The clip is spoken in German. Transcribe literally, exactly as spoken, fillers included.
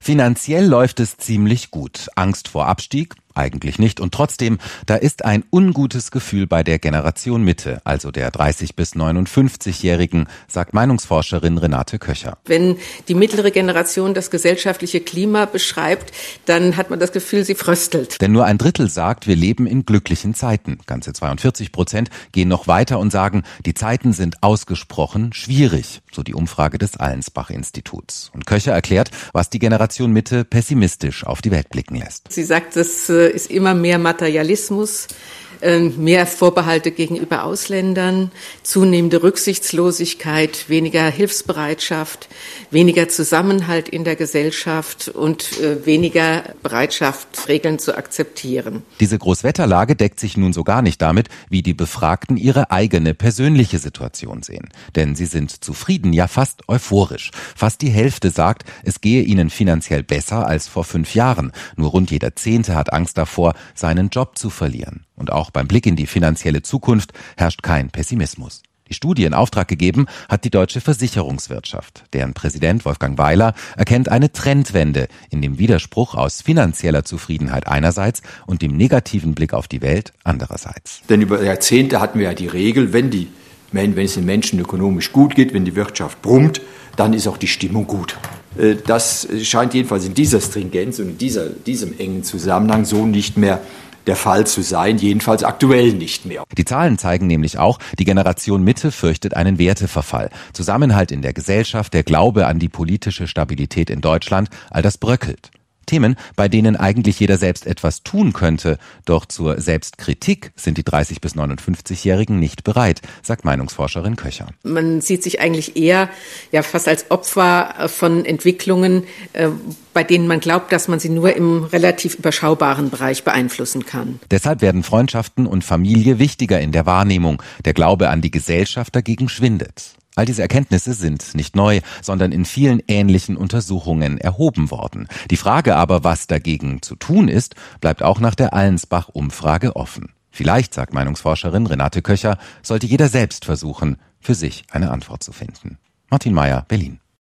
Finanziell läuft es ziemlich gut. Angst vor Abstieg? Eigentlich nicht. Und trotzdem, da ist ein ungutes Gefühl bei der Generation Mitte, also der dreißig- bis neunundfünfzigjährigen, sagt Meinungsforscherin Renate Köcher. Wenn die mittlere Generation das gesellschaftliche Klima beschreibt, dann hat man das Gefühl, sie fröstelt. Denn nur ein Drittel sagt, wir leben in glücklichen Zeiten. Ganze zweiundvierzig Prozent gehen noch weiter und sagen, die Zeiten sind ausgesprochen schwierig, so die Umfrage des Allensbach-Instituts. Und Köcher erklärt, was die Generation Mitte pessimistisch auf die Welt blicken lässt. Sie sagt, das ist immer mehr Materialismus, mehr Vorbehalte gegenüber Ausländern, zunehmende Rücksichtslosigkeit, weniger Hilfsbereitschaft, weniger Zusammenhalt in der Gesellschaft und weniger Bereitschaft, Regeln zu akzeptieren. Diese Großwetterlage deckt sich nun so gar nicht damit, wie die Befragten ihre eigene persönliche Situation sehen. Denn sie sind zufrieden, ja fast euphorisch. Fast die Hälfte sagt, es gehe ihnen finanziell besser als vor fünf Jahren. Nur rund jeder Zehnte hat Angst davor, seinen Job zu verlieren. Und auch beim Blick in die finanzielle Zukunft herrscht kein Pessimismus. Die Studie in Auftrag gegeben hat die Deutsche Versicherungswirtschaft. Deren Präsident Wolfgang Weiler erkennt eine Trendwende in dem Widerspruch aus finanzieller Zufriedenheit einerseits und dem negativen Blick auf die Welt andererseits. Denn über Jahrzehnte hatten wir ja die Regel, wenn, die, wenn es den Menschen ökonomisch gut geht, wenn die Wirtschaft brummt, dann ist auch die Stimmung gut. Das scheint jedenfalls in dieser Stringenz und in dieser, diesem engen Zusammenhang so nicht mehr der Fall zu sein, jedenfalls aktuell nicht mehr. Die Zahlen zeigen nämlich auch, die Generation Mitte fürchtet einen Werteverfall. Zusammenhalt in der Gesellschaft, der Glaube an die politische Stabilität in Deutschland, all das bröckelt. Themen, bei denen eigentlich jeder selbst etwas tun könnte, doch zur Selbstkritik sind die dreißig- bis neunundfünfzigjährigen nicht bereit, sagt Meinungsforscherin Köcher. Man sieht sich eigentlich eher ja fast als Opfer von Entwicklungen, äh, bei denen man glaubt, dass man sie nur im relativ überschaubaren Bereich beeinflussen kann. Deshalb werden Freundschaften und Familie wichtiger in der Wahrnehmung. Der Glaube an die Gesellschaft dagegen schwindet. All diese Erkenntnisse sind nicht neu, sondern in vielen ähnlichen Untersuchungen erhoben worden. Die Frage aber, was dagegen zu tun ist, bleibt auch nach der Allensbach-Umfrage offen. Vielleicht, sagt Meinungsforscherin Renate Köcher, sollte jeder selbst versuchen, für sich eine Antwort zu finden. Martin Mayer, Berlin.